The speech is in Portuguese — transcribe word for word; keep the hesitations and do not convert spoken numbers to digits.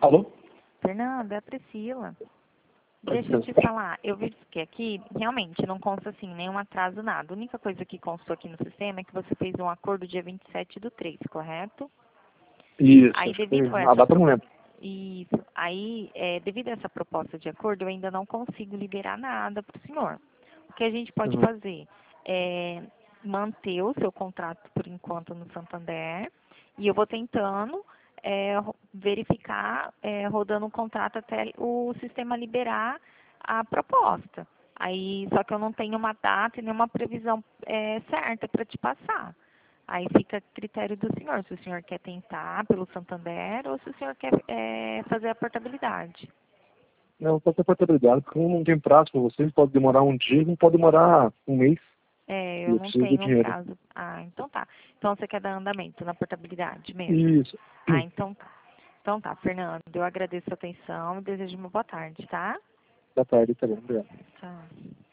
Alô? Fernanda, é a Priscila. Deixa eu te falar, eu verifiquei aqui, realmente não consta assim, nenhum atraso, nada. A única coisa que constou aqui no sistema é que você fez um acordo dia vinte e sete do três, correto? Isso, Aí acho que devido a a essa data eu não lembro. Isso. Aí, é, devido a essa proposta de acordo, eu ainda não consigo liberar nada para o senhor. O que a gente pode Uhum. fazer é manter o seu contrato por enquanto no Santander e eu vou tentando é, ro- verificar, é, rodando o contrato até o sistema liberar a proposta. Aí, só que eu não tenho uma data e nenhuma previsão é, certa para te passar. Aí fica a critério do senhor, se o senhor quer tentar pelo Santander ou se o senhor quer é, fazer a portabilidade. Não, pode ter portabilidade, porque como não tem prazo para vocês, pode demorar um dia, não pode demorar um mês. É, E eu eu não preciso do tenho um dinheiro. prazo. Ah, então tá. Então você quer dar andamento na portabilidade mesmo? Isso. Ah, então tá. Então tá, Fernando. Eu agradeço a atenção e desejo uma boa tarde, tá? Boa tarde, tá bom, obrigado. Tchau.